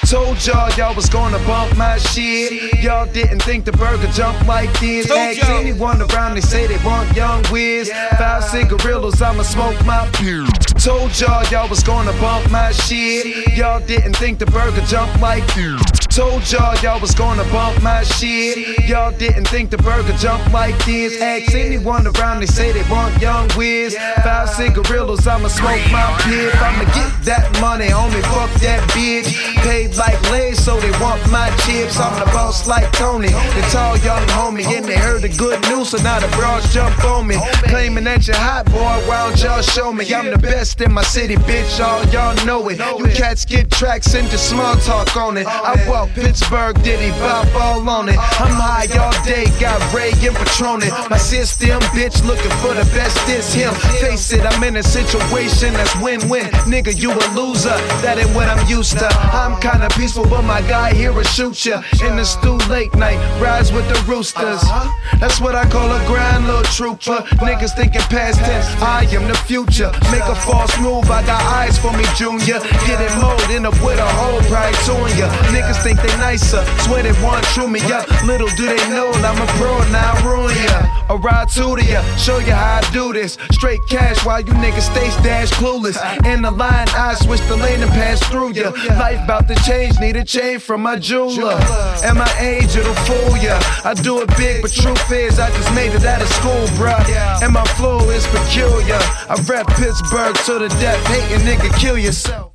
Told y'all was gonna bump my shit. Y'all didn't think the burger jump like this. Ask anyone around, they say they want Young Wiz. 5 cigarillos, I'ma smoke my pew. Told y'all was gonna bump my shit. Y'all didn't think the burger jump like this. Told y'all was gonna bump my shit. Y'all didn't think the burger jump like this. Ask anyone around, they say they want Young Wiz. 5 cigarillos, I'ma smoke my pip. I'ma get that money, homie, fuck that bitch. Paid like Lays, so they want my chips. I'm the boss like Tony, the tall young homie. And they heard the good news, so now the bros jump on me. Claiming that you're hot, boy, why don't y'all show me? I'm the best in my city, bitch, y'all know it. You cats get tracks and just small talk on it. I walk Pittsburgh, Diddy, bop all on it. I'm high all day, got Ray and Patron it. My system, bitch, looking for the best, it's him. Face it, I'm in a situation that's win-win. Nigga, you a loser, that ain't what I'm used to. I'm kinda peaceful, but my guy here will shoot ya. In the stew late night, rise with the roosters. That's what I call a grind, little trooper. Niggas thinking past tense, I am the future. Make a false move, I got eyes for me, Junior. Get it mowed, end up with a whole pride on ya. Niggas think they nicer, swear they want true me up. Little do they know that I'm a pro, now I ruin ya. I ride to ya, show you how I do this. Straight cash while you niggas stay dash clueless. In the line, I switch the lane and pass through ya. Life bout to change, need a change from my jeweler. At my age, it'll fool ya. I do it big, but truth is, I just made it out of school, bruh. And my flow is peculiar. I rap Pittsburgh to the death, hating nigga, kill yourself.